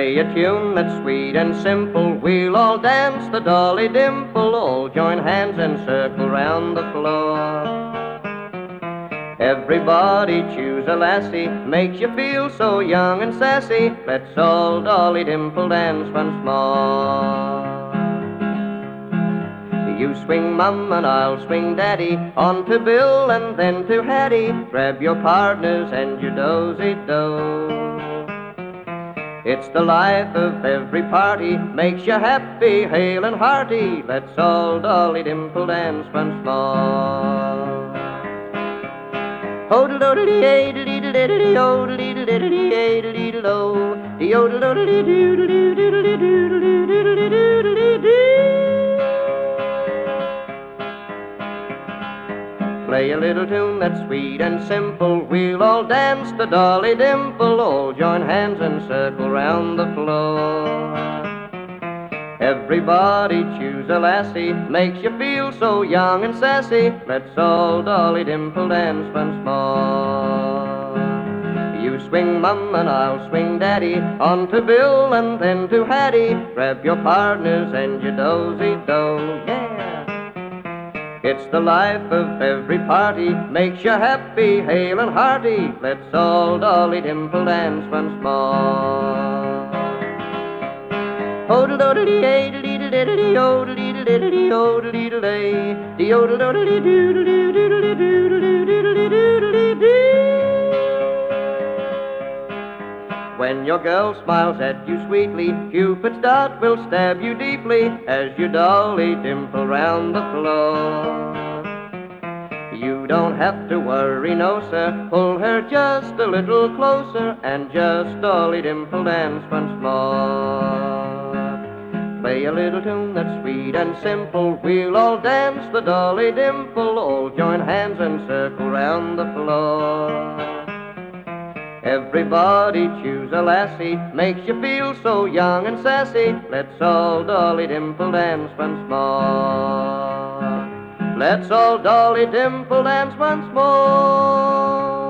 Play a tune that's sweet and simple. We'll all dance the Dolly Dimple. All join hands and circle round the floor. Everybody choose a lassie, makes you feel so young and sassy. Let's all Dolly Dimple dance once more. You swing Mum and I'll swing Daddy, on to Bill and then to Hattie. Grab your partners and your dozy-do. It's the life of every party, makes you happy, hale and hearty. Let's all Dolly Dimple dance once more. Play a little tune that's sweet and simple. We'll all dance the Dolly Dimple. All join hands and circle round the floor. Everybody choose a lassie, makes you feel so young and sassy. Let's all Dolly Dimple dance once more. You swing Mum and I'll swing Daddy, on to Bill and then to Hattie. Grab your partners and your dozy-do, yeah. It's the life of every party, makes you happy, hale and hearty. Let's all Dolly Dimple dance once more. When your girl smiles at you sweetly, Cupid's dart will stab you deeply as you Dolly Dimple round the floor. You don't have to worry, no sir, pull her just a little closer and just Dolly Dimple dance once more. Play a little tune that's sweet and simple. We'll all dance the Dolly Dimple. All join hands and circle round the floor. Everybody choose a lassie, makes you feel so young and sassy. Let's all Dolly Dimple dance once more. Let's all Dolly Dimple dance once more.